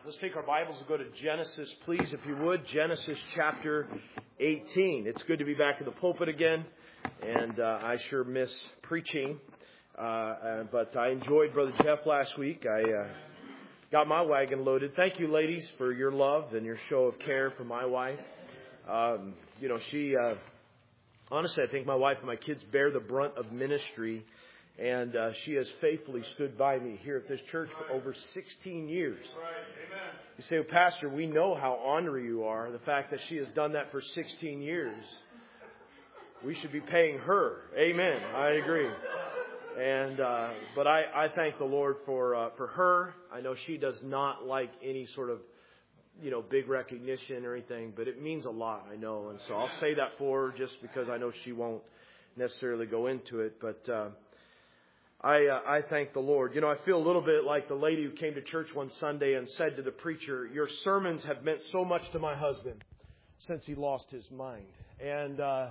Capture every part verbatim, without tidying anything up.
Let's take our Bibles and go to Genesis, please, if you would. Genesis chapter eighteen. It's good to be back in the pulpit again, and uh, I sure miss preaching. Uh, uh, but I enjoyed Brother Jeff last week. I uh, got my wagon loaded. Thank you, ladies, for your love and your show of care for my wife. Um, you know, she, uh, honestly, I think my wife and my kids bear the brunt of ministry. And uh, she has faithfully stood by me here at this church for over sixteen years. You say, well, Pastor, we know how honorary you are. The fact that she has done that for sixteen years, we should be paying her. Amen. I agree. And uh, but I, I thank the Lord for uh, for her. I know she does not like any sort of you know big recognition or anything, but it means a lot. I know, and so I'll say that for her just because I know she won't necessarily go into it, but. Uh, I, uh, I thank the Lord. You know, I feel a little bit like the lady who came to church one Sunday and said to the preacher, your sermons have meant so much to my husband since he lost his mind. And uh,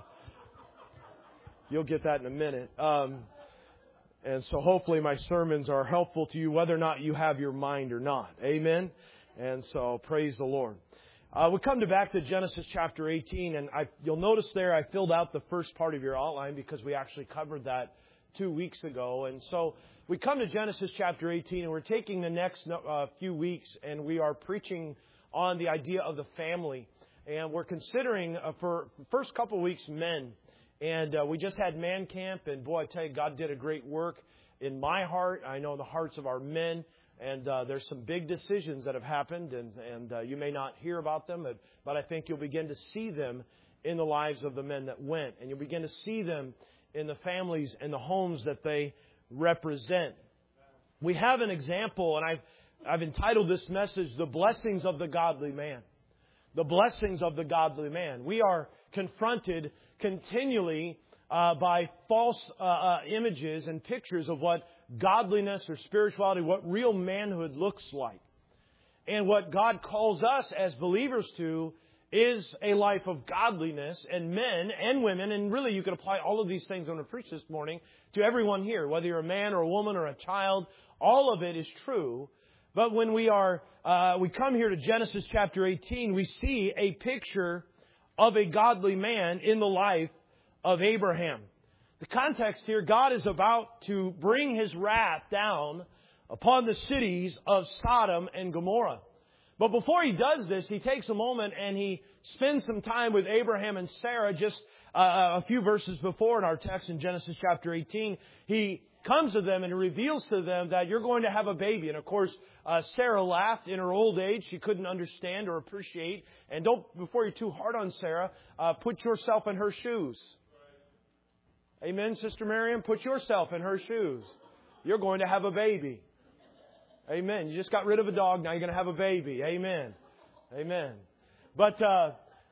you'll get that in a minute. Um, and so hopefully my sermons are helpful to you whether or not you have your mind or not. Amen? And so praise the Lord. Uh, we come to back to Genesis chapter eighteen, and I, you'll notice there I filled out the first part of your outline because we actually covered that two weeks ago. And so we come to Genesis chapter eighteen, and we're taking the next uh, few weeks, and we are preaching on the idea of the family. And we're considering uh, for the first couple of weeks men. And uh, we just had man camp, and boy, I tell you, God did a great work in my heart. I know in the hearts of our men. And uh, there's some big decisions that have happened, and, and uh, you may not hear about them, but, but I think you'll begin to see them in the lives of the men that went. And you'll begin to see them in the families and the homes that they represent. We have an example, and I've, I've entitled this message, The Blessings of the Godly Man. The Blessings of the Godly Man. We are confronted continually uh, by false uh, uh, images and pictures of what godliness or spirituality, what real manhood looks like. And what God calls us as believers to is a life of godliness, and men and women, and really you could apply all of these things I'm going to preach this morning to everyone here, whether you're a man or a woman or a child, all of it is true. But when we are, uh, we come here to Genesis chapter eighteen, we see a picture of a godly man in the life of Abraham. The context here, God is about to bring His wrath down upon the cities of Sodom and Gomorrah. But before He does this, He takes a moment and He spends some time with Abraham and Sarah just uh, a few verses before in our text in Genesis chapter eighteen. He comes to them and He reveals to them that you're going to have a baby. And of course, uh, Sarah laughed in her old age. She couldn't understand or appreciate. And don't, before you're too hard on Sarah, uh, put yourself in her shoes. Amen, Sister Miriam? Put yourself in her shoes. You're going to have a baby. Amen. You just got rid of a dog. Now you're going to have a baby. Amen. Amen. But uh,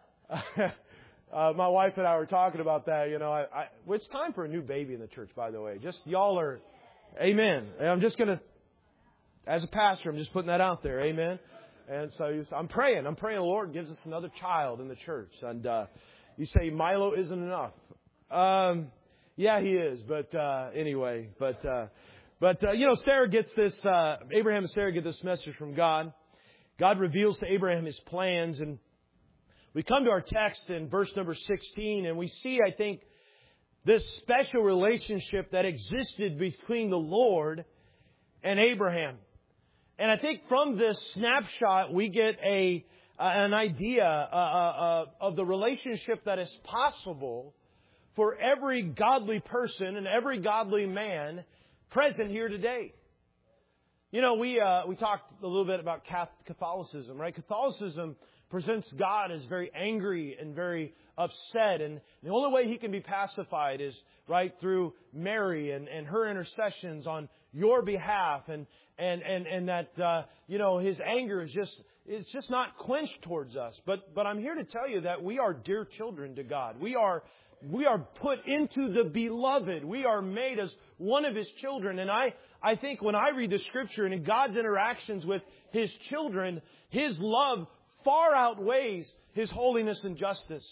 uh, my wife and I were talking about that. You know, I, I, well, it's time for a new baby in the church, by the way. Just y'all are, amen. I'm just going to, as a pastor, I'm just putting that out there. Amen. And so I'm praying. I'm praying the Lord gives us another child in the church. And uh, you say Milo isn't enough. Um, yeah, he is. But uh, anyway, but... Uh, But, uh, you know, Sarah gets this, uh, Abraham and Sarah get this message from God. God reveals to Abraham His plans. And we come to our text in verse number sixteen, and we see, I think, this special relationship that existed between the Lord and Abraham. And I think from this snapshot, we get a uh, an idea uh, uh, of the relationship that is possible for every godly person and every godly man present here today. You know, we uh, we talked a little bit about Catholicism, right? Catholicism presents God as very angry and very upset, and the only way He can be pacified is right through Mary and, and her intercessions on your behalf, and and and and that uh, you know His anger is just it's just not quenched towards us. But but I'm here to tell you that we are dear children to God. We are. We are put into the beloved. We are made as one of His children. And I, I think when I read the Scripture and in God's interactions with His children, His love far outweighs His holiness and justice.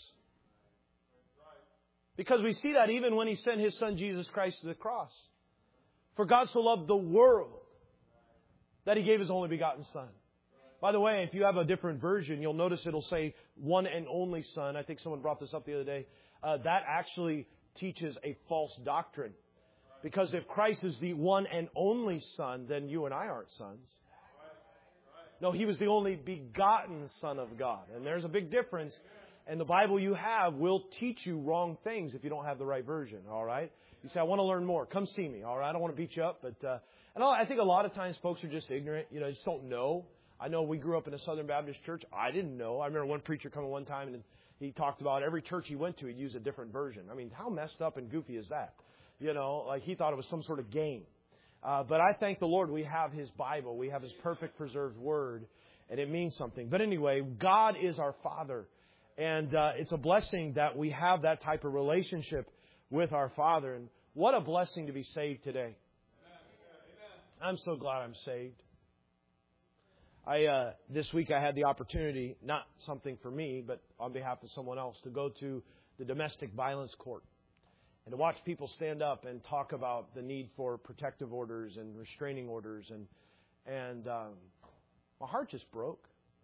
Because we see that even when He sent His Son Jesus Christ to the cross. For God so loved the world that He gave His only begotten Son. By the way, if you have a different version, you'll notice it'll say one and only Son. I think someone brought this up the other day. Uh, that actually teaches a false doctrine. Because if Christ is the one and only Son, then you and I aren't sons. No, He was the only begotten Son of God. And there's a big difference. And the Bible you have will teach you wrong things if you don't have the right version. All right? You say, I want to learn more. Come see me. All right? I don't want to beat you up. But uh, and I think a lot of times folks are just ignorant. You know, just don't know. I know we grew up in a Southern Baptist church. I didn't know. I remember one preacher coming one time and he talked about every church he went to, he'd use a different version. I mean, how messed up and goofy is that? You know, like he thought it was some sort of game. Uh, but I thank the Lord we have His Bible. We have His perfect preserved Word. And it means something. But anyway, God is our Father. And uh, it's a blessing that we have that type of relationship with our Father. And what a blessing to be saved today. I'm so glad I'm saved. I uh, this week I had the opportunity, not something for me, but on behalf of someone else, to go to the domestic violence court and to watch people stand up and talk about the need for protective orders and restraining orders. And and um, my heart just broke.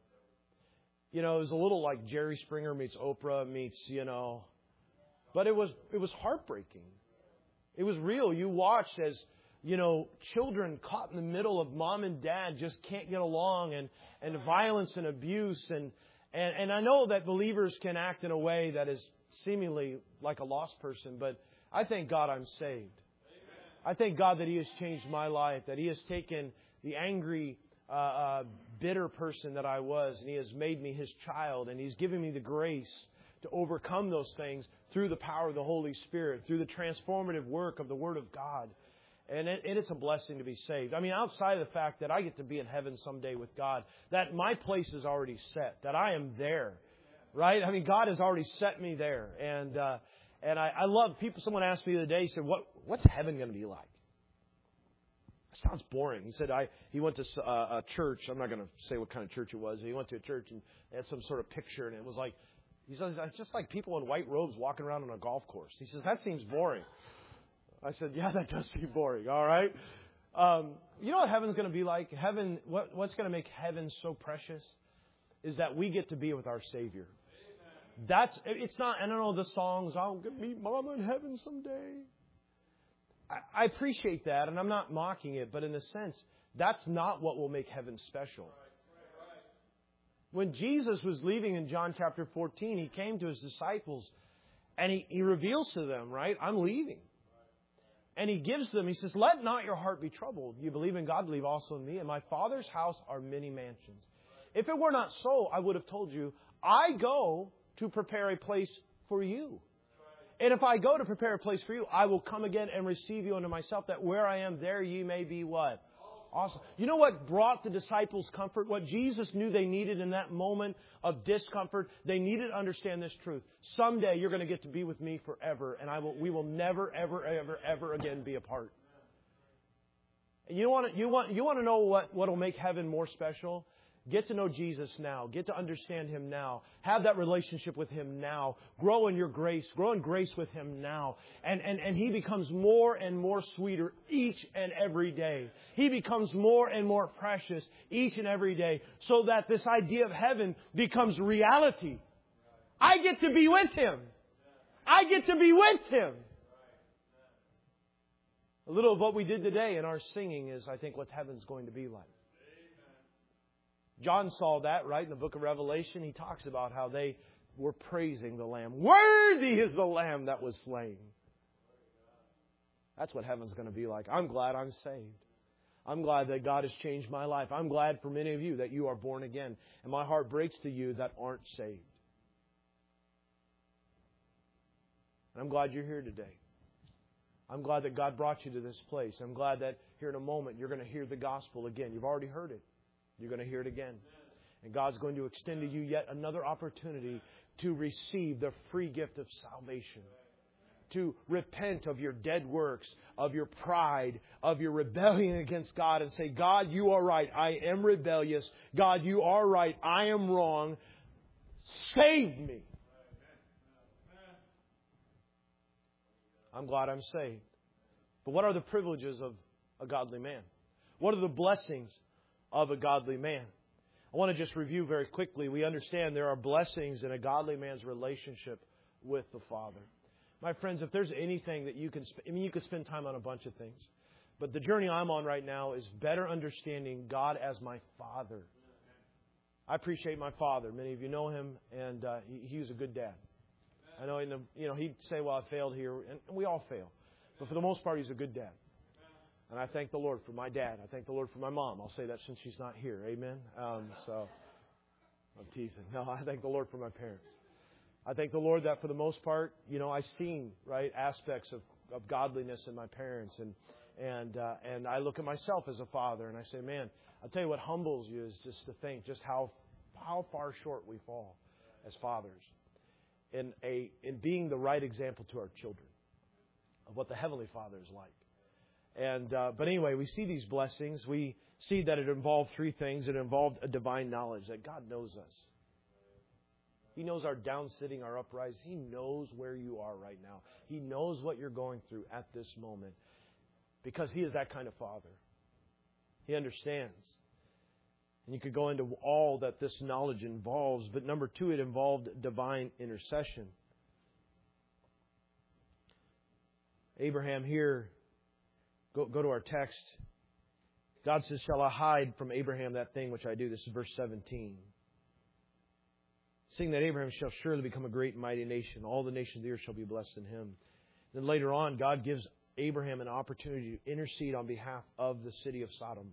You know, it was a little like Jerry Springer meets Oprah meets, you know, but it was it was heartbreaking. It was real. You watched as, you know, children caught in the middle of mom and dad just can't get along, and, and violence and abuse. And, and, and I know that believers can act in a way that is seemingly like a lost person, but I thank God I'm saved. I thank God that He has changed my life, that He has taken the angry, uh, uh, bitter person that I was, and He has made me His child, and He's given me the grace to overcome those things through the power of the Holy Spirit, through the transformative work of the Word of God. And it, it's a blessing to be saved. I mean, outside of the fact that I get to be in heaven someday with God, that my place is already set, that I am there, right? I mean, God has already set me there. And uh, and I, I love people. Someone asked me the other day, he said, "What what's heaven going to be like?" It sounds boring. He said, I he went to uh, a church. I'm not going to say what kind of church it was. He went to a church and they had some sort of picture, and it was like, he says, it's just like people in white robes walking around on a golf course. He says, that seems boring. I said, yeah, that does seem boring. All right. Um, you know what heaven's going to be like? Heaven, what, what's going to make heaven so precious is that we get to be with our Savior. Amen. That's, it's not, I don't know the songs, I'll get meet Mama in heaven someday. I, I appreciate that, and I'm not mocking it, but in a sense, that's not what will make heaven special. When Jesus was leaving in John chapter fourteen, He came to His disciples and He, he reveals to them, right, I'm leaving. And He gives them, He says, let not your heart be troubled. You believe in God, believe also in me. In my Father's house are many mansions. If it were not so, I would have told you, I go to prepare a place for you. And if I go to prepare a place for you, I will come again and receive you unto myself, that where I am, there ye may be what? Awesome. You know what brought the disciples comfort? What Jesus knew they needed in that moment of discomfort? They needed to understand this truth. Someday you're going to get to be with me forever, and I will. We will never, ever, ever, ever again be apart. And you want to, you want, you want to know what what will make heaven more special? Get to know Jesus now. Get to understand Him now. Have that relationship with Him now. Grow in your grace. Grow in grace with Him now. And, and, and He becomes more and more sweeter each and every day. He becomes more and more precious each and every day. So that this idea of heaven becomes reality. I get to be with Him. I get to be with Him. A little of what we did today in our singing is, I think, what heaven's going to be like. John saw that, right, in the book of Revelation. He talks about how they were praising the Lamb. Worthy is the Lamb that was slain. That's what heaven's going to be like. I'm glad I'm saved. I'm glad that God has changed my life. I'm glad for many of you that you are born again. And my heart breaks to you that aren't saved. And I'm glad you're here today. I'm glad that God brought you to this place. I'm glad that here in a moment you're going to hear the gospel again. You've already heard it. You're going to hear it again. And God's going to extend to you yet another opportunity to receive the free gift of salvation. To repent of your dead works, of your pride, of your rebellion against God, and say, God, you are right. I am rebellious. God, you are right. I am wrong. Save me. I'm glad I'm saved. But what are the privileges of a godly man? What are the blessings of a godly man? I want to just review very quickly. We understand there are blessings in a godly man's relationship with the Father. My friends, if there's anything that you can, sp- I mean, you could spend time on a bunch of things. But the journey I'm on right now is better understanding God as my Father. I appreciate my father. Many of you know him, and uh, he, he was a good dad. I know, in the, you know, he'd say, well, I failed here, and we all fail. But for the most part, he's a good dad. And I thank the Lord for my dad. I thank the Lord for my mom. I'll say that since she's not here. Amen? Um, so, I'm teasing. No, I thank the Lord for my parents. I thank the Lord that for the most part, you know, I've seen, right, aspects of, of godliness in my parents. And and uh, and I look at myself as a father, and I say, man, I'll tell you what humbles you is just to think just how how far short we fall as fathers in a in being the right example to our children of what the Heavenly Father is like. And uh, but anyway, we see these blessings. We see that it involved three things. It involved a divine knowledge that God knows us. He knows our down sitting, our uprise. He knows where you are right now. He knows what you're going through at this moment because He is that kind of Father. He understands. And you could go into all that this knowledge involves. But number two, it involved divine intercession. Abraham here, go, go to our text. God says, shall I hide from Abraham that thing which I do? This is verse seventeen. Seeing that Abraham shall surely become a great and mighty nation. All the nations of the earth shall be blessed in him. Then later on, God gives Abraham an opportunity to intercede on behalf of the city of Sodom.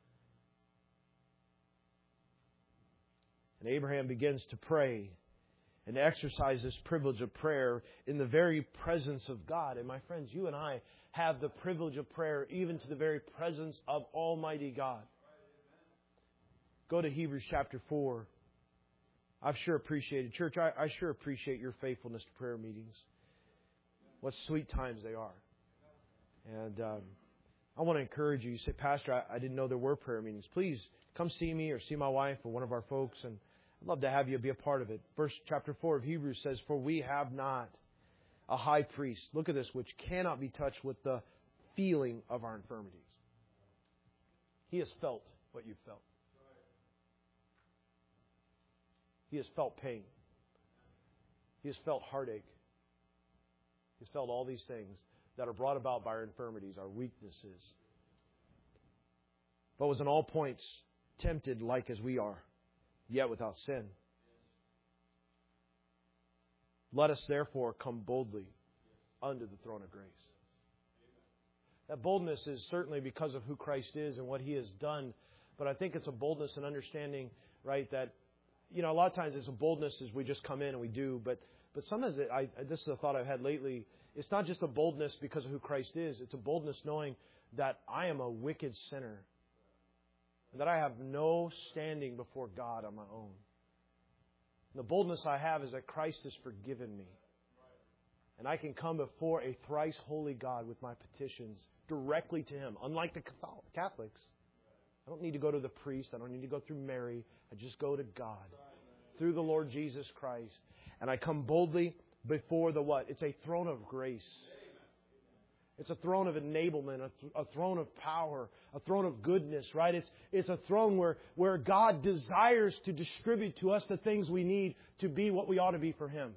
And Abraham begins to pray and exercise this privilege of prayer in the very presence of God. And my friends, you and I have the privilege of prayer even to the very presence of Almighty God. Go to Hebrews chapter four. I've sure appreciated, church, I, I sure appreciate your faithfulness to prayer meetings. What sweet times they are. And um, I want to encourage you. You say, Pastor, I, I didn't know there were prayer meetings. Please come see me or see my wife or one of our folks, and I'd love to have you be a part of it. Verse chapter four of Hebrews says, for we have not a high priest, look at this, which cannot be touched with the feeling of our infirmities. He has felt what you've felt. He has felt pain. He has felt heartache. He has felt all these things that are brought about by our infirmities, our weaknesses. But was in all points tempted like as we are, yet without sin. Let us therefore come boldly unto the throne of grace. That boldness is certainly because of who Christ is and what He has done. But I think it's a boldness and understanding, right, that you know, a lot of times it's a boldness as we just come in and we do, but but sometimes it, I, this is a thought I've had lately. It's not just a boldness because of who Christ is. It's a boldness knowing that I am a wicked sinner and that I have no standing before God on my own. And the boldness I have is that Christ has forgiven me. And I can come before a thrice holy God with my petitions directly to Him, unlike the Catholics. I don't need to go to the priest. I don't need to go through Mary. I just go to God through the Lord Jesus Christ. And I come boldly before the what? It's a throne of grace. It's a throne of enablement, a, th- a throne of power, a throne of goodness, right? It's it's a throne where, where God desires to distribute to us the things we need to be what we ought to be for Him.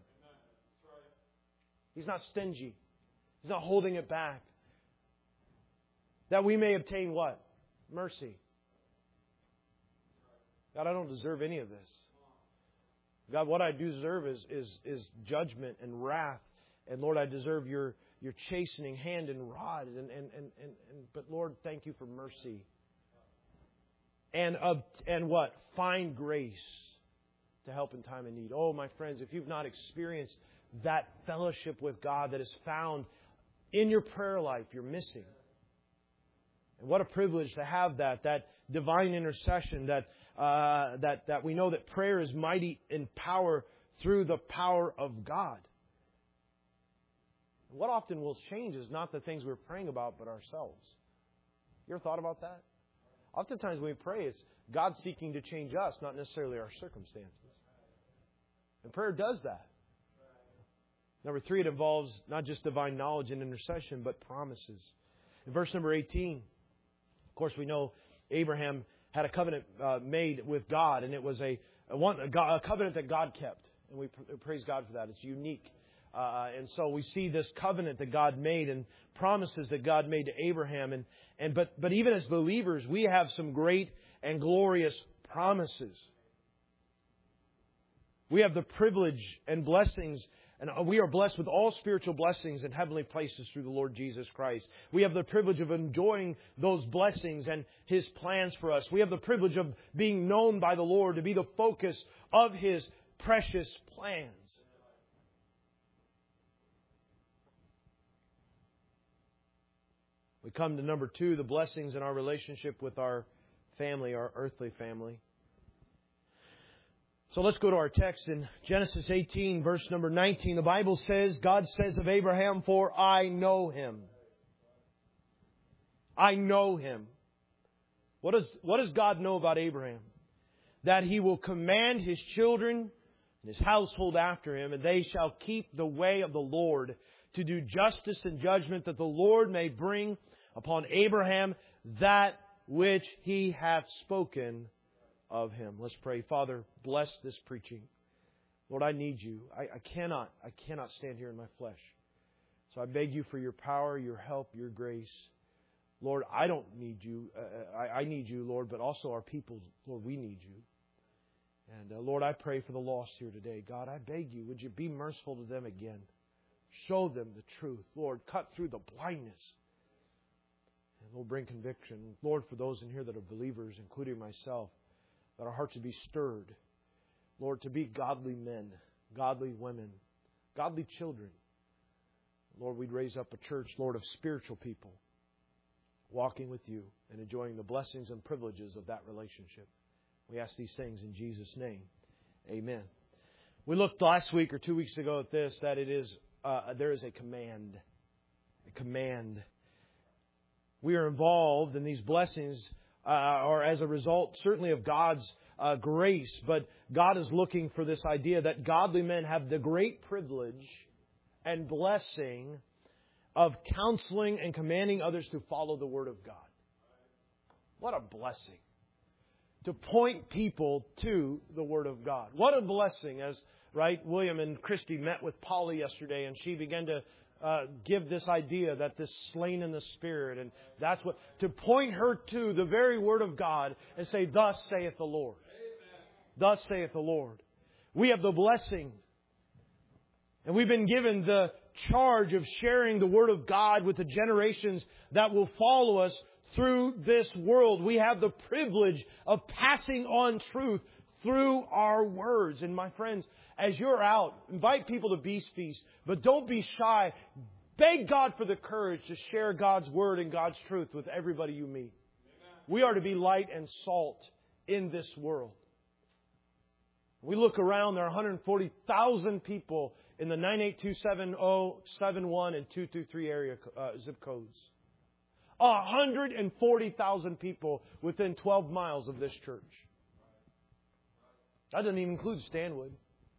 He's not stingy. He's not holding it back. That we may obtain what? Mercy. God, I don't deserve any of this. God, what I do deserve is, is, is judgment and wrath. And Lord, I deserve your, your chastening hand and rod. And, and, and, and, and but Lord, thank you for mercy. And, uh, and what? Find grace to help in time of need. Oh, my friends, if you've not experienced that fellowship with God that is found in your prayer life, you're missing. And what a privilege to have that, that divine intercession, that uh, that that we know that prayer is mighty in power through the power of God. What often will change is not the things we're praying about, but ourselves. You ever thought about that? Oftentimes when we pray, it's God seeking to change us, not necessarily our circumstances. And prayer does that. Number three, it involves not just divine knowledge and intercession, but promises. In verse number eighteen, of course, we know Abraham had a covenant uh, made with God, and it was a, a, one, a, God, a covenant that God kept. And we pr- praise God for that. It's unique. Uh, and so we see this covenant that God made and promises that God made to Abraham. And, and but, but even as believers, we have some great and glorious promises. We have the privilege and blessings, and we are blessed with all spiritual blessings in heavenly places through the Lord Jesus Christ. We have the privilege of enjoying those blessings and His plans for us. We have the privilege of being known by the Lord to be the focus of His precious plans. We come to number two, the blessings in our relationship with our family, our earthly family. So let's go to our text in Genesis eighteen, verse number nineteen. The Bible says, God says of Abraham, for I know him. I know him. What does, what does God know about Abraham? That he will command his children and his household after him, and they shall keep the way of the Lord to do justice and judgment, that the Lord may bring upon Abraham that which He hath spoken of him. Let's pray. Father, bless this preaching. Lord, I need You. I, I cannot, I cannot stand here in my flesh. So I beg You for Your power, Your help, Your grace. Lord, I don't need You. Uh, I, I need You, Lord, but also our people. Lord, we need You. And uh, Lord, I pray for the lost here today. God, I beg You, would You be merciful to them again? Show them the truth. Lord, cut through the blindness. And Lord, bring conviction. Lord, for those in here that are believers, including myself, that our hearts would be stirred. Lord, to be godly men, godly women, godly children. Lord, we'd raise up a church, Lord, of spiritual people, walking with You and enjoying the blessings and privileges of that relationship. We ask these things in Jesus' name. Amen. We looked last week or two weeks ago at this, that it is uh, there is a command. A command. We are involved in these blessings, uh, or as a result, certainly of God's uh, grace. But God is looking for this idea that godly men have the great privilege and blessing of counseling and commanding others to follow the Word of God. What a blessing. To point people to the Word of God. What a blessing, as right William and Christy met with Polly yesterday, and she began to uh, give this idea that this slain in the Spirit, and that's what, to point her to the very Word of God and say, thus saith the Lord. Amen. Thus saith the Lord. We have the blessing, and we've been given the charge of sharing the Word of God with the generations that will follow us through this world. We have the privilege of passing on truth through our words. And my friends, as you're out, invite people to Beast Feast, but don't be shy. Beg God for the courage to share God's Word and God's truth with everybody you meet. Amen. We are to be light and salt in this world. We look around, there are one hundred forty thousand people in the nine eight two seven zero seven one and two two three area uh, zip codes. one hundred forty thousand people within twelve miles of this church. That doesn't even include Stanwood.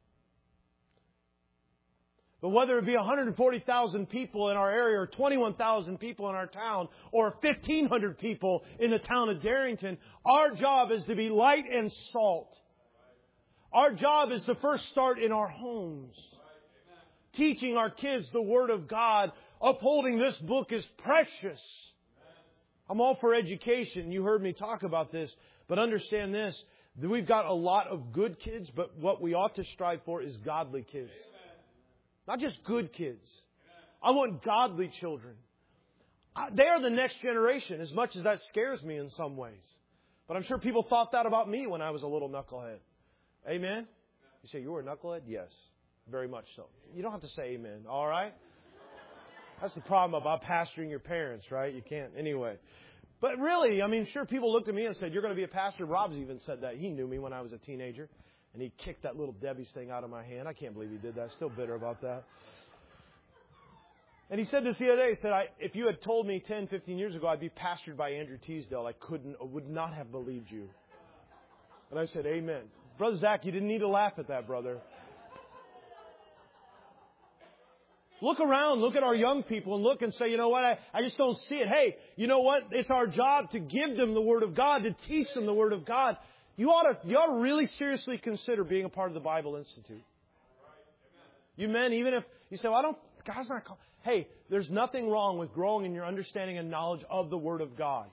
But whether it be one hundred forty thousand people in our area, or twenty-one thousand people in our town, or fifteen hundred people in the town of Darrington, our job is to be light and salt. Our job is to first start in our homes. Teaching our kids the Word of God, upholding this book is precious. I'm all for education. You heard me talk about this. But understand this, that we've got a lot of good kids, but what we ought to strive for is godly kids. Not just good kids. I want godly children. They are the next generation, as much as that scares me in some ways. But I'm sure people thought that about me when I was a little knucklehead. Amen? You say, you were a knucklehead? Yes. Very much so. You don't have to say amen. All right? That's the problem about pastoring your parents, right? You can't. Anyway. But really, I mean, sure, people looked at me and said, you're going to be a pastor. Rob's even said that. He knew me when I was a teenager. And he kicked that little Debbie's thing out of my hand. I can't believe he did that. Still bitter about that. And he said this the other day. He said, I, if you had told me ten, fifteen years ago I'd be pastored by Andrew Teasdale, I couldn't, would not have believed you. And I said, amen. Brother Zach, you didn't need to laugh at that, brother. Look around, look at our young people and look and say, you know what, I, I just don't see it. Hey, you know what? It's our job to give them the Word of God, to teach them the Word of God. You ought to, you ought to really seriously consider being a part of the Bible Institute. You men, even if you say, well, I don't, God's not called. Hey, there's nothing wrong with growing in your understanding and knowledge of the Word of God.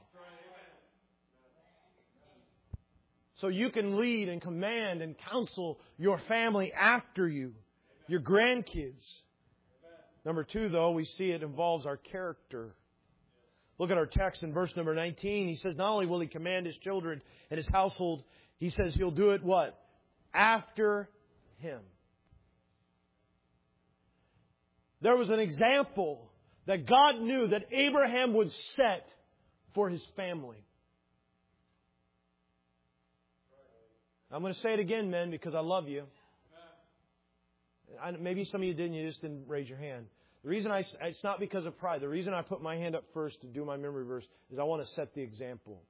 So you can lead and command and counsel your family after you, your grandkids. Number two, though, we see it involves our character. Look at our text in verse number nineteen. He says not only will He command His children and His household, He says He'll do it what? After Him. There was an example that God knew that Abraham would set for his family. I'm going to say it again, men, because I love you. I, maybe some of you didn't, you just didn't raise your hand. The reason I, it's not because of pride. The reason I put my hand up first to do my memory verse is I want to set the example.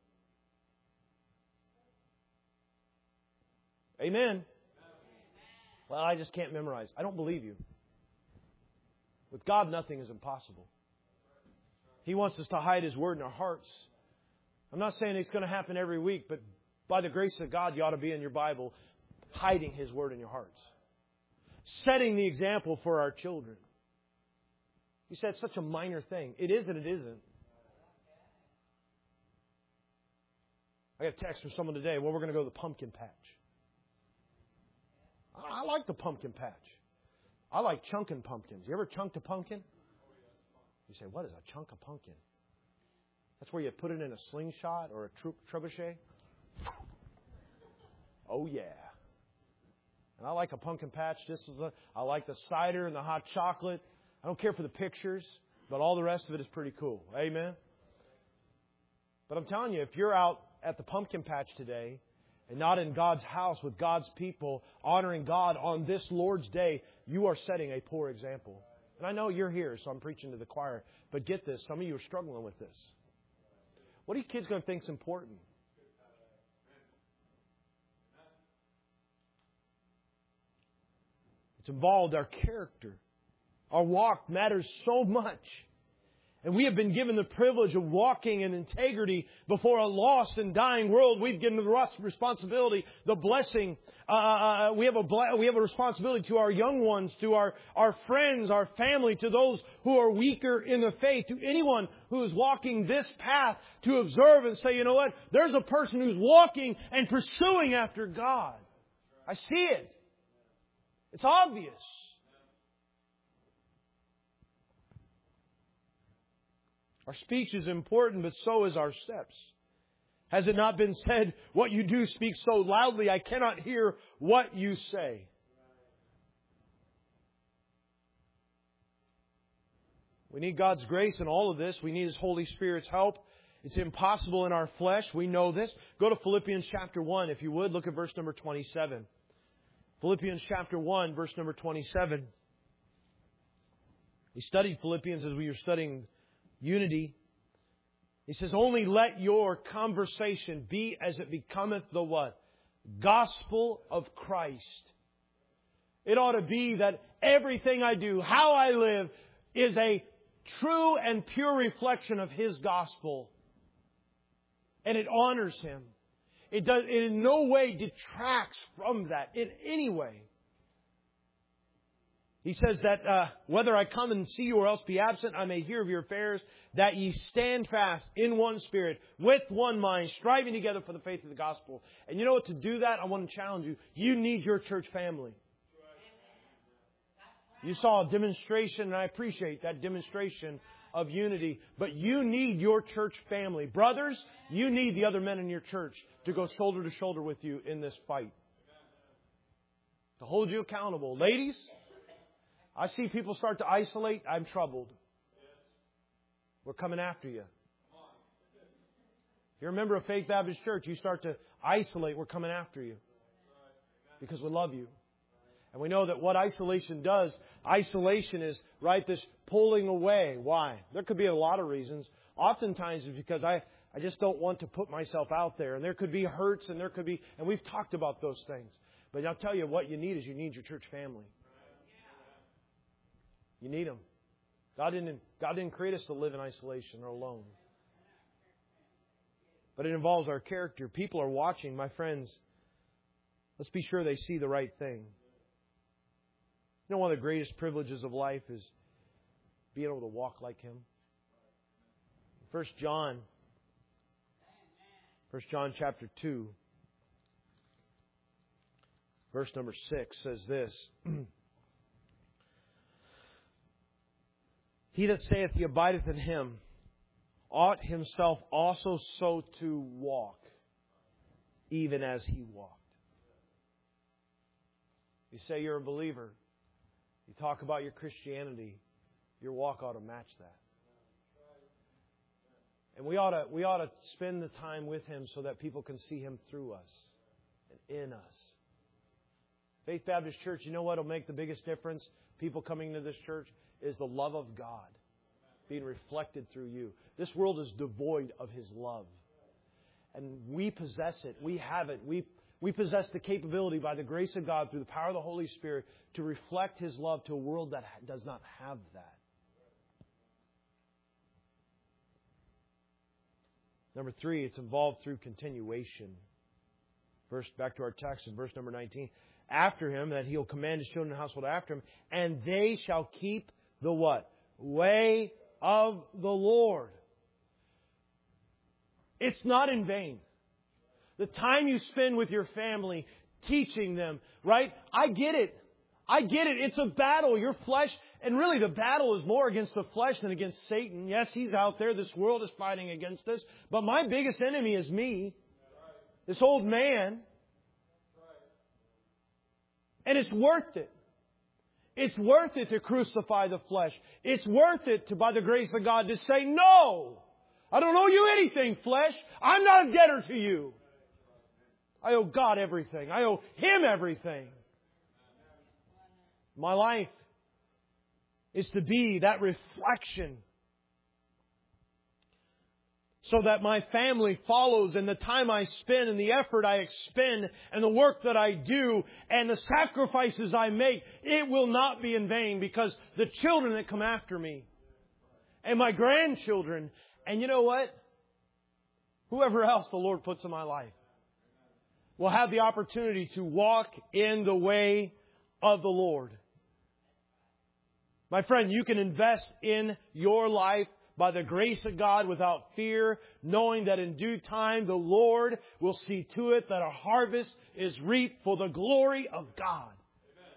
Amen. Well, I just can't memorize. I don't believe you. With God, nothing is impossible. He wants us to hide His Word in our hearts. I'm not saying it's going to happen every week, but by the grace of God, you ought to be in your Bible hiding His Word in your hearts. Setting the example for our children. You said it's such a minor thing. It is and it isn't. I got a text from someone today. Well, we're going to go to the pumpkin patch. I like the pumpkin patch. I like chunking pumpkins. You ever chunked a pumpkin? You say, what is a chunk of pumpkin? That's where you put it in a slingshot or a trebuchet. Oh, yeah. And I like a pumpkin patch just as a, I like the cider and the hot chocolate. I don't care for the pictures, but all the rest of it is pretty cool. Amen? But I'm telling you, if you're out at the pumpkin patch today and not in God's house with God's people, honoring God on this Lord's Day, you are setting a poor example. And I know you're here, so I'm preaching to the choir. But get this, some of you are struggling with this. What are you kids going to think is important? It's involved our character. Our walk matters so much. And we have been given the privilege of walking in integrity before a lost and dying world. We've given the responsibility, the blessing. Uh, uh, we have a we have a responsibility to our young ones, to our, our friends, our family, to those who are weaker in the faith, to anyone who is walking this path to observe and say, you know what? There's a person who's walking and pursuing after God. I see it. It's obvious. Our speech is important, but so is our steps. Has it not been said, what you do speaks so loudly, I cannot hear what you say? We need God's grace in all of this. We need His Holy Spirit's help. It's impossible in our flesh. We know this. Go to Philippians chapter one, if you would. Look at verse number twenty-seven. Philippians chapter one, verse number twenty-seven. We studied Philippians as we were studying unity. He says, only let your conversation be as it becometh the what? Gospel of Christ. It ought to be that everything I do, how I live, is a true and pure reflection of His gospel. And it honors Him. It does. It in no way detracts from that in any way. He says that uh, whether I come and see you or else be absent, I may hear of your affairs, that ye stand fast in one spirit, with one mind, striving together for the faith of the gospel. And you know what? To do that, I want to challenge you. You need your church family. You saw a demonstration, and I appreciate that demonstration of unity. But you need your church family. Brothers, you need the other men in your church to go shoulder to shoulder with you in this fight. To hold you accountable. Ladies, I see people start to isolate. I'm troubled. We're coming after you. If you're a member of Faith Baptist Church, you start to isolate. We're coming after you. Because we love you. And we know that what isolation does, isolation is, right, this pulling away. Why? There could be a lot of reasons. Oftentimes it's because I, I just don't want to put myself out there. And there could be hurts and there could be, and we've talked about those things. But I'll tell you what you need is you need your church family. You need them. God didn't, God didn't create us to live in isolation or alone. But it involves our character. People are watching, my friends. Let's be sure they see the right thing. You know, one of the greatest privileges of life is being able to walk like Him. First John, First John chapter two, verse number six says this. He that saith he abideth in Him ought himself also so to walk, even as He walked. You say you're a believer. You talk about your Christianity. Your walk ought to match that. And we ought to, we ought to spend the time with Him so that people can see Him through us and in us. Faith Baptist Church, you know what will make the biggest difference? People coming to this church is the love of God being reflected through you. This world is devoid of His love. And we possess it. We have it. We, we possess the capability by the grace of God through the power of the Holy Spirit to reflect His love to a world that does not have that. Number three, it's involved through continuation. Verse, back to our text in verse number nineteen. After Him, that He'll command His children in the household after Him, and they shall keep the what? Way of the Lord. It's not in vain. The time you spend with your family, teaching them, right? I get it. I get it. It's a battle. Your flesh, and really the battle is more against the flesh than against Satan. Yes, he's out there. This world is fighting against us. But my biggest enemy is me. This old man. And it's worth it. It's worth it to crucify the flesh. It's worth it to, by the grace of God, to say, no, I don't owe you anything, flesh. I'm not a debtor to you. I owe God everything. I owe Him everything. My life is to be that reflection so that my family follows, and the time I spend and the effort I expend and the work that I do and the sacrifices I make, it will not be in vain, because the children that come after me and my grandchildren, and you know what? Whoever else the Lord puts in my life will have the opportunity to walk in the way of the Lord. My friend, you can invest in your life by the grace of God without fear, knowing that in due time the Lord will see to it that a harvest is reaped for the glory of God. Amen.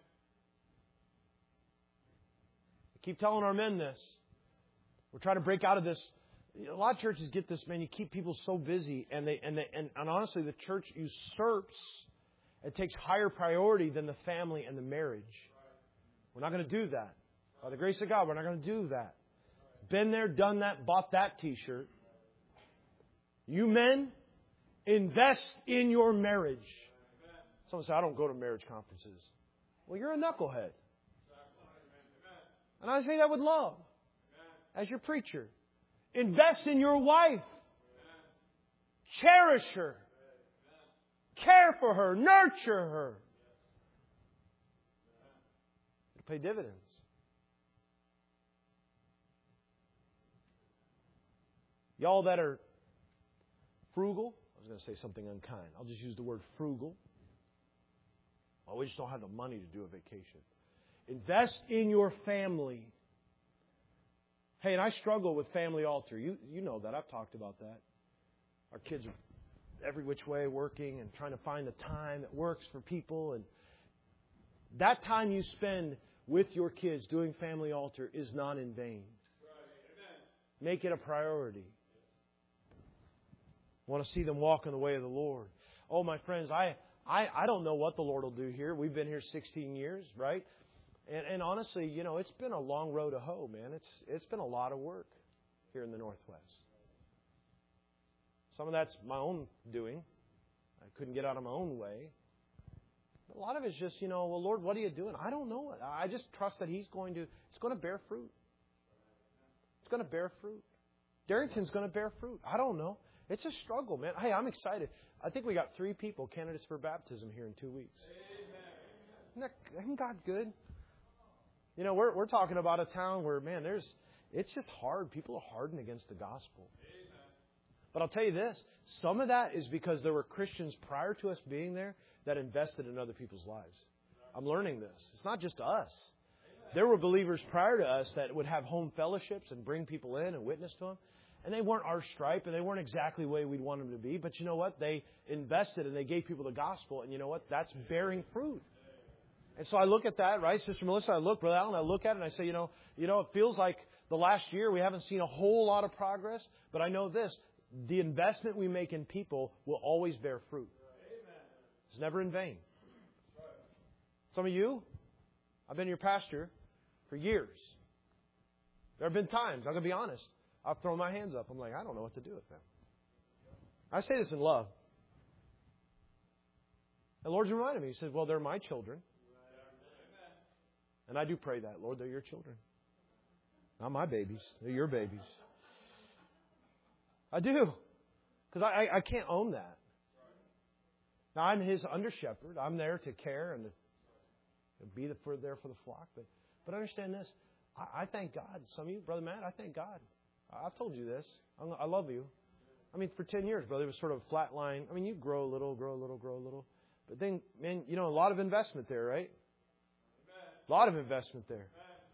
I keep telling our men this. We're trying to break out of this. A lot of churches get this, man. You keep people so busy, and they and they and, and honestly, the church usurps. It takes higher priority than the family and the marriage. We're not going to do that. By the grace of God, we're not going to do that. Been there, done that, bought that t-shirt. You men, invest in your marriage. Someone say, I don't go to marriage conferences. Well, you're a knucklehead. And I say that with love. As your preacher. Invest in your wife. Cherish her. Care for her. Nurture her. It'll pay dividends. Y'all that are frugal, I was going to say something unkind. I'll just use the word frugal. Oh, we just don't have the money to do a vacation. Invest in your family. Hey, and I struggle with family altar. You you know that. I've talked about that. Our kids are every which way working and trying to find the time that works for people. And that time you spend with your kids doing family altar is not in vain. Make it a priority. I want to see them walk in the way of the Lord. Oh, my friends, I, I, I don't know what the Lord will do here. We've been here sixteen years, right? And, and honestly, you know, it's been a long road to hoe, man. It's it's been a lot of work here in the Northwest. Some of that's my own doing. I couldn't get out of my own way. But a lot of it's just, you know, well, Lord, what are you doing? I don't know. I just trust that He's going to, it's going to bear fruit. It's going to bear fruit. Darrington's going to bear fruit. I don't know. It's a struggle, man. Hey, I'm excited. I think we got three people, candidates for baptism, here in two weeks. Isn't, that, isn't God good? You know, we're we're talking about a town where, man, there's it's just hard. People are hardened against the gospel. But I'll tell you this, some of that is because there were Christians prior to us being there that invested in other people's lives. I'm learning this. It's not just us. There were believers prior to us that would have home fellowships and bring people in and witness to them. And they weren't our stripe and they weren't exactly the way we'd want them to be. But you know what? They invested and they gave people the gospel. And you know what? That's bearing fruit. And so I look at that, right? Sister Melissa, I look, Brother Alan, I look at it and I say, you know, you know, it feels like the last year we haven't seen a whole lot of progress. But I know this. The investment we make in people will always bear fruit. It's never in vain. Some of you, I've been your pastor for years. There have been times, I'm going to be honest, I've thrown my hands up. I'm like, I don't know what to do with them. I say this in love. The Lord's reminded me. He said, well, they're my children. And I do pray that, Lord, they're your children. Not my babies. They're your babies. I do. Because I, I, I can't own that. Now, I'm His under shepherd. I'm there to care and to be the, for, there for the flock. But but understand this. I, I thank God. Some of you, Brother Matt, I thank God. I've told you this. I'm, I love you. I mean, for ten years, brother, it was sort of a flat line. I mean, you grow a little, grow a little, grow a little. But then, man, you know, a lot of investment there, right? A lot of investment there.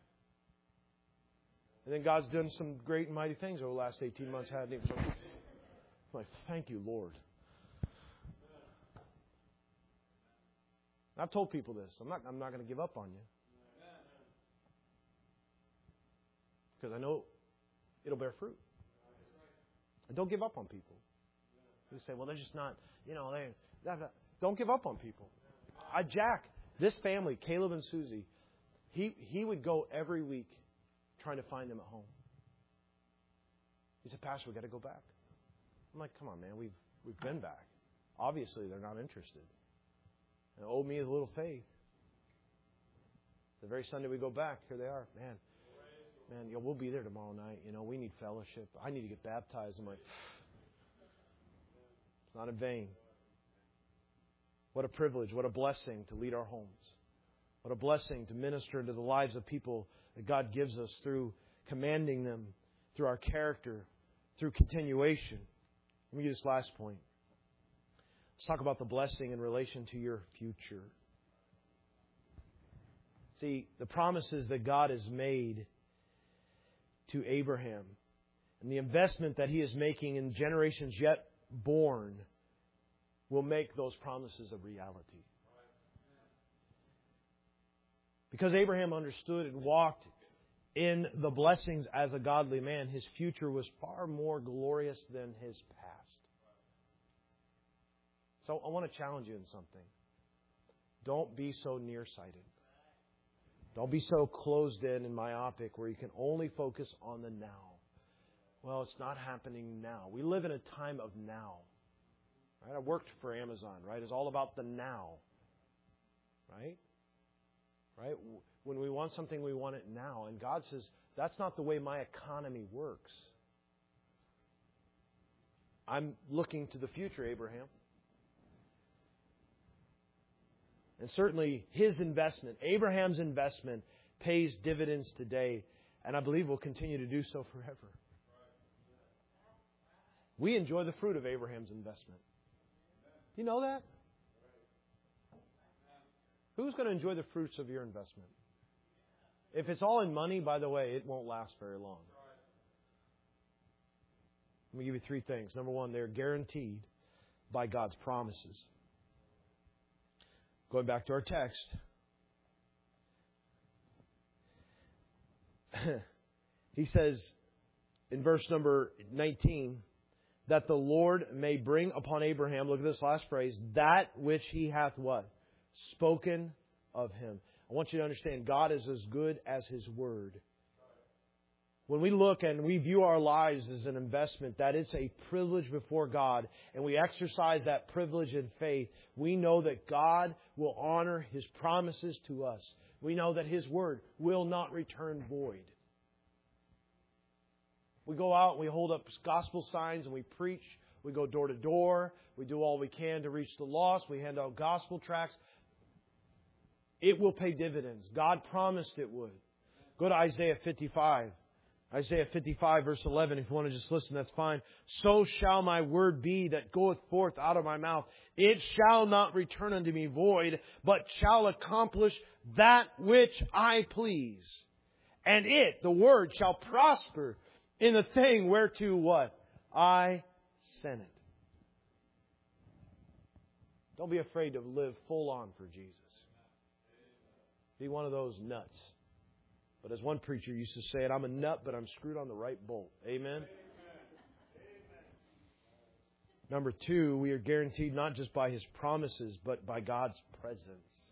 And then God's done some great and mighty things over the last eighteen months, hadn't He? So I'm like, thank you, Lord. I've told people this. I'm not I'm not going to give up on you. Because I know it'll bear fruit. And don't give up on people. You say, well, they're just not, you know, they don't give up on people. I Jack, this family, Caleb and Susie, he he would go every week trying to find them at home. He said, Pastor, we've got to go back. I'm like, come on, man, we've we've been back. Obviously, they're not interested. And owe me a little faith. The very Sunday we go back, here they are. Man, man, you know, we'll be there tomorrow night. You know, we need fellowship. I need to get baptized. I'm like, it's not in vain. What a privilege, what a blessing to lead our homes. What a blessing to minister to the lives of people that God gives us through commanding them, through our character, through continuation. Let me give you this last point. Let's talk about the blessing in relation to your future. See, the promises that God has made to Abraham and the investment that He is making in generations yet born will make those promises a reality. Because Abraham understood and walked in the blessings as a godly man, his future was far more glorious than his past. So I want to challenge you in something. Don't be so nearsighted. Don't be so closed in and myopic where you can only focus on the now. Well, it's not happening now. We live in a time of now. Right? I worked for Amazon, right? It's all about the now. Right? Right? When we want something, we want it now. And God says, that's not the way my economy works. I'm looking to the future, Abraham. And certainly his investment, Abraham's investment, pays dividends today. And I believe will continue to do so forever. We enjoy the fruit of Abraham's investment. Do you know that? Who's going to enjoy the fruits of your investment? If it's all in money, by the way, it won't last very long. Let me give you three things. Number one, they're guaranteed by God's promises. Going back to our text. He says in verse number nineteen, that the Lord may bring upon Abraham, look at this last phrase, that which He hath what? Spoken of him. I want you to understand, God is as good as His Word. When we look and we view our lives as an investment, that is a privilege before God, and we exercise that privilege in faith, we know that God will honor His promises to us. We know that His Word will not return void. We go out and we hold up gospel signs and we preach. We go door to door. We do all we can to reach the lost. We hand out gospel tracts. It will pay dividends. God promised it would. Go to Isaiah fifty-five. Isaiah fifty-five, verse eleven. If you want to just listen, that's fine. So shall my word be that goeth forth out of my mouth. It shall not return unto me void, but shall accomplish that which I please. And it, the word, shall prosper in the thing whereto what? I sent it. Don't be afraid to live full on for Jesus. Be one of those nuts. But as one preacher used to say it, I'm a nut, but I'm screwed on the right bolt. Amen? Number two, we are guaranteed not just by His promises, but by God's presence.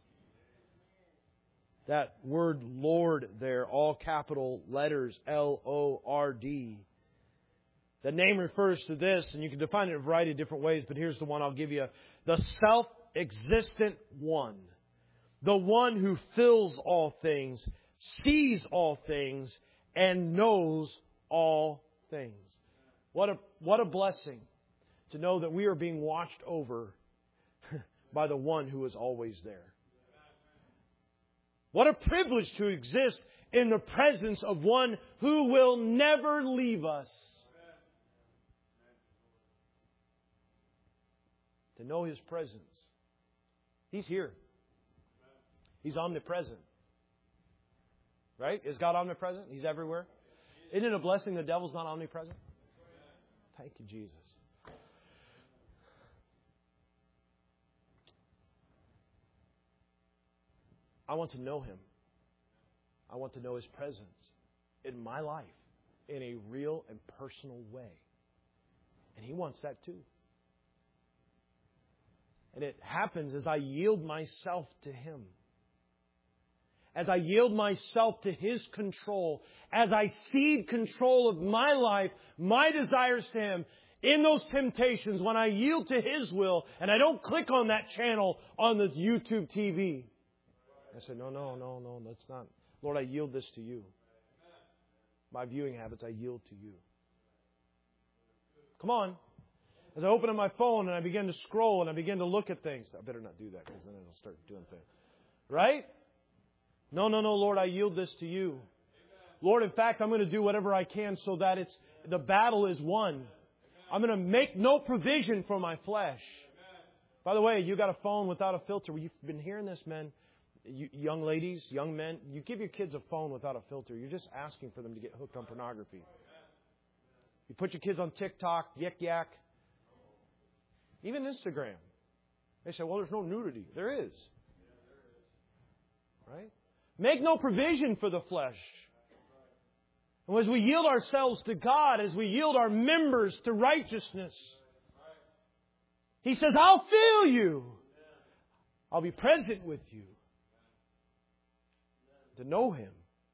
That word Lord there, all capital letters, L O R D. The name refers to this, and you can define it in a variety of different ways, but here's the one I'll give you. The self-existent one. The one who fills all things, sees all things, and knows all things. What a, what a blessing to know that we are being watched over by the one who is always there. What a privilege to exist in the presence of one who will never leave us. To know His presence. He's here. He's omnipresent. Right? Is God omnipresent? He's everywhere. Isn't it a blessing the devil's not omnipresent? Thank you, Jesus. I want to know Him. I want to know His presence in my life in a real and personal way. And He wants that too. And it happens as I yield myself to Him. As I yield myself to His control. As I cede control of my life, my desires to Him. In those temptations, when I yield to His will, and I don't click on that channel on the YouTube T V. I say, no, no, no, no, that's not. Lord, I yield this to You. My viewing habits, I yield to You. Come on. As I open up my phone and I begin to scroll and I begin to look at things. I better not do that because then it'll start doing things. Right? No, no, no, Lord, I yield this to You. Lord, in fact, I'm going to do whatever I can so that it's the battle is won. I'm going to make no provision for my flesh. By the way, you got a phone without a filter. You've been hearing this, men. You, young ladies, young men, you give your kids a phone without a filter. You're just asking for them to get hooked on pornography. You put your kids on TikTok, Yik Yak, even Instagram. They say, well, there's no nudity. There is. Right? Make no provision for the flesh. And as we yield ourselves to God, as we yield our members to righteousness, He says, I'll fill you. I'll be present with you. To know Him.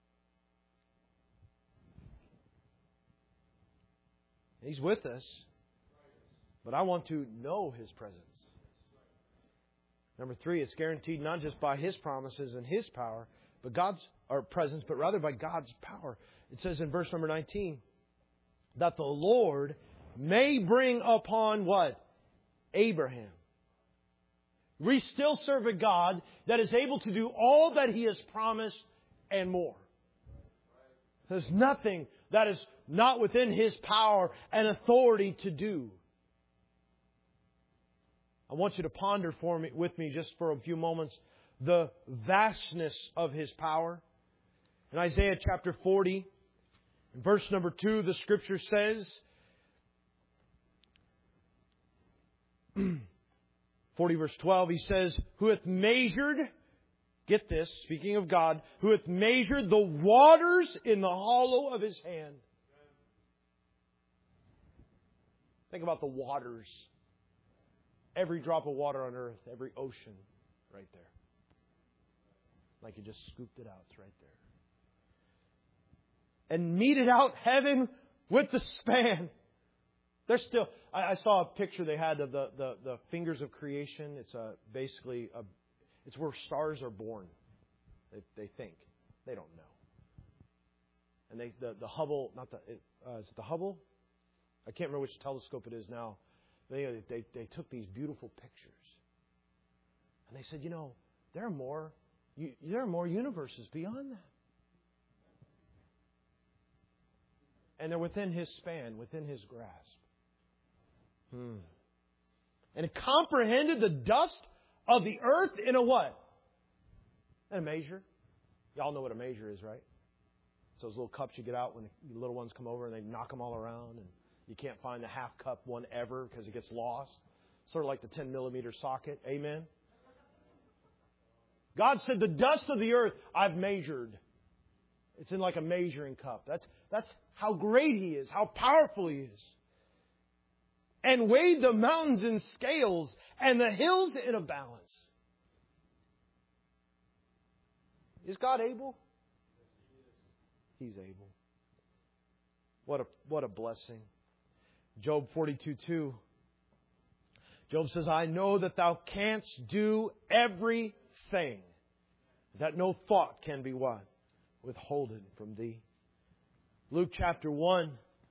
He's with us. But I want to know His presence. Number three, it's guaranteed not just by His promises and His power, but God's or presence, but rather by God's power. It says in verse number nineteen, that the Lord may bring upon what? Abraham. We still serve a God that is able to do all that He has promised and more. There's nothing that is not within His power and authority to do. I want you to ponder for me, with me just for a few moments the vastness of His power. In Isaiah chapter forty, in verse number two, the Scripture says, forty verse twelve, He says, who hath measured, get this, speaking of God, who hath measured the waters in the hollow of His hand. Think about the waters. Every drop of water on earth, every ocean, right there. Like you just scooped it out. It's right there. And meted out heaven with the span. There's still, I, I saw a picture they had of the, the, the fingers of creation. It's a, basically, a, it's where stars are born. They, they think. They don't know. And they, the, the Hubble, not the, it, uh, is it the Hubble? I can't remember which telescope it is now. They, they, they took these beautiful pictures. And they said, you know, there are more, you, there are more universes beyond that. And they're within His span, within His grasp. Hmm. And it comprehended the dust of the earth in a what? In a measure. Y'all know what a measure is, right? It's those little cups you get out when the little ones come over and they knock them all around. And you can't find the half cup one ever because it gets lost. Sort of like the ten millimeter socket. Amen? God said, the dust of the earth I've measured. It's in like a measuring cup. That's, that's how great He is, how powerful He is. And weighed the mountains in scales and the hills in a balance. Is God able? He's able. What a, what a blessing. Job forty-two two. Job says, I know that Thou canst do everything, that no thought can be what? Withholden from Thee. Luke chapter one.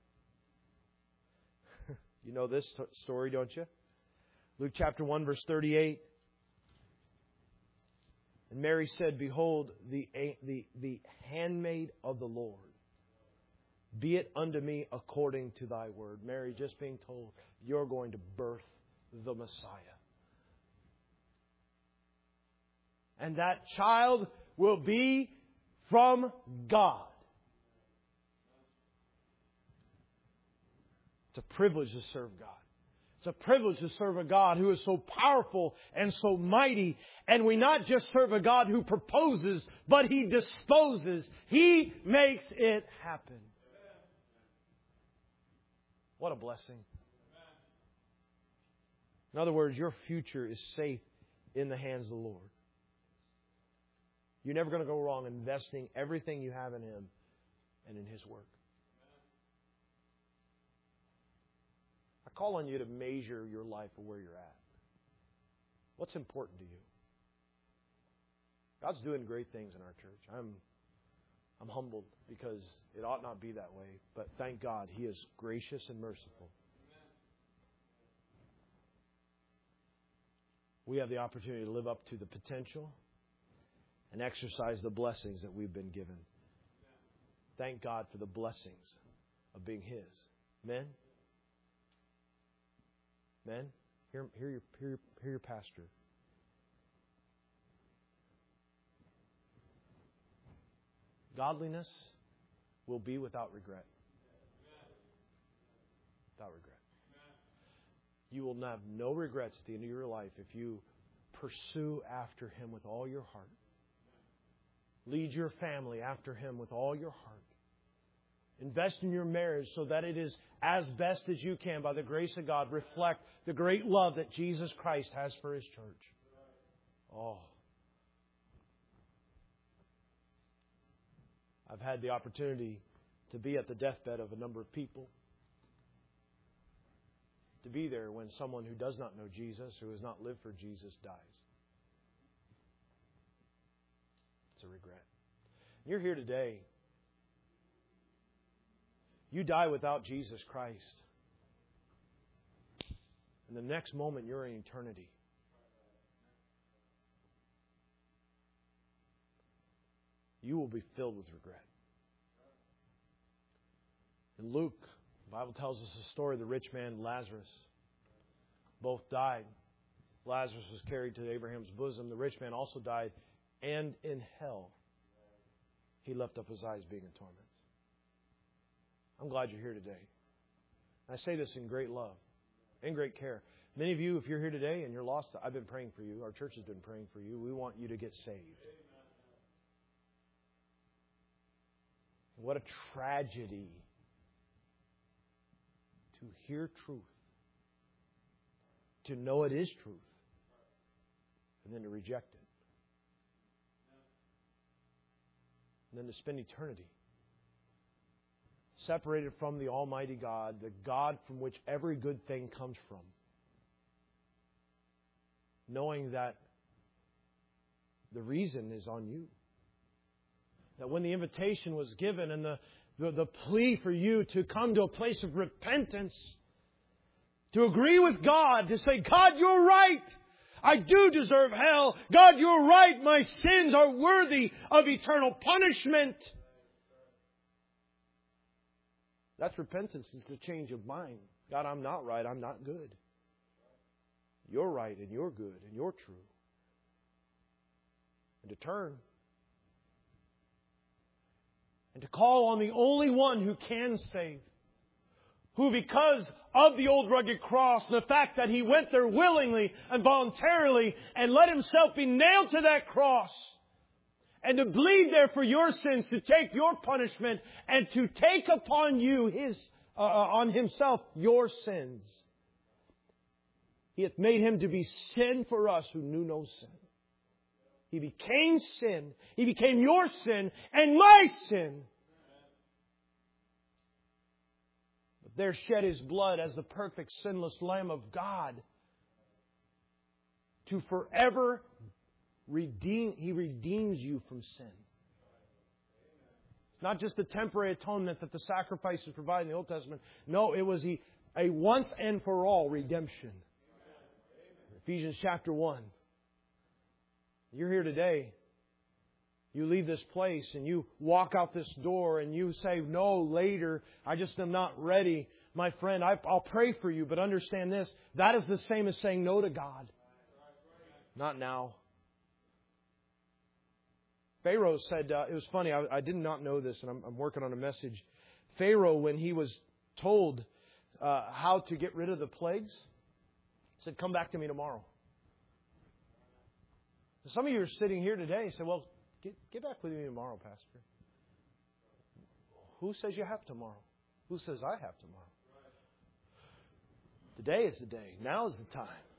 You know this story, don't you? Luke chapter one, verse thirty-eight. And Mary said, Behold, the, the, the handmaid of the Lord. Be it unto me according to Thy word. Mary just being told, you're going to birth the Messiah. And that child will be from God. It's a privilege to serve God. It's a privilege to serve a God who is so powerful and so mighty. And we not just serve a God who proposes, but He disposes. He makes it happen. What a blessing. In other words, your future is safe in the hands of the Lord. You're never going to go wrong investing everything you have in Him and in His work. I call on you to measure your life for where you're at. What's important to you? God's doing great things in our church. I'm, I'm humbled because it ought not be that way. But thank God He is gracious and merciful. We have the opportunity to live up to the potential and exercise the blessings that we've been given. Thank God for the blessings of being His. Men? Men? Hear, hear, your, hear, your, hear your pastor. Godliness will be without regret. Without regret. You will have no regrets at the end of your life if you pursue after Him with all your heart. Lead your family after Him with all your heart. Invest in your marriage so that it is as best as you can, by the grace of God, reflect the great love that Jesus Christ has for His church. Oh. I've had the opportunity to be at the deathbed of a number of people. To be there when someone who does not know Jesus, who has not lived for Jesus, dies. It's a regret. You're here today. You die without Jesus Christ. And the next moment you're in eternity. You will be filled with regret. In Luke, the Bible tells us the story of the rich man Lazarus. Both died. Lazarus was carried to Abraham's bosom. The rich man also died. And in hell, he lifted up his eyes being in torment. I'm glad you're here today. I say this in great love, in great care. Many of you, if you're here today and you're lost, I've been praying for you. Our church has been praying for you. We want you to get saved. What a tragedy to hear truth, to know it is truth, and then to reject it. And then to spend eternity separated from the Almighty God, the God from which every good thing comes from. Knowing that the reason is on you. That when the invitation was given and the, the, the plea for you to come to a place of repentance, to agree with God, to say, God, you're right. I do deserve hell. God, you're right. My sins are worthy of eternal punishment. That's repentance. It's a change of mind. God, I'm not right. I'm not good. You're right and you're good and you're true. And to turn. And to call on the only one who can save. Who, because of the old rugged cross and the fact that He went there willingly and voluntarily and let Himself be nailed to that cross and to bleed there for your sins, to take your punishment and to take upon you His, uh, on Himself your sins. He hath made Him to be sin for us who knew no sin. He became sin. He became your sin and my sin. But there shed His blood as the perfect sinless Lamb of God to forever redeem. He redeems you from sin. It's not just the temporary atonement that the sacrifices provide in the Old Testament. No, it was a, a once and for all redemption. Ephesians chapter one. You're here today. You leave this place and you walk out this door and you say, no, later, I just am not ready. My friend, I, I'll pray for you, but understand this. That is the same as saying no to God. Not now. Pharaoh said, uh, it was funny, I, I did not know this, and I'm, I'm working on a message. Pharaoh, when he was told uh, how to get rid of the plagues, said, come back to me tomorrow. Some of you are sitting here today and say, well, get, get back with me tomorrow, Pastor. Who says you have tomorrow? Who says I have tomorrow? Today is the day. Now is the time.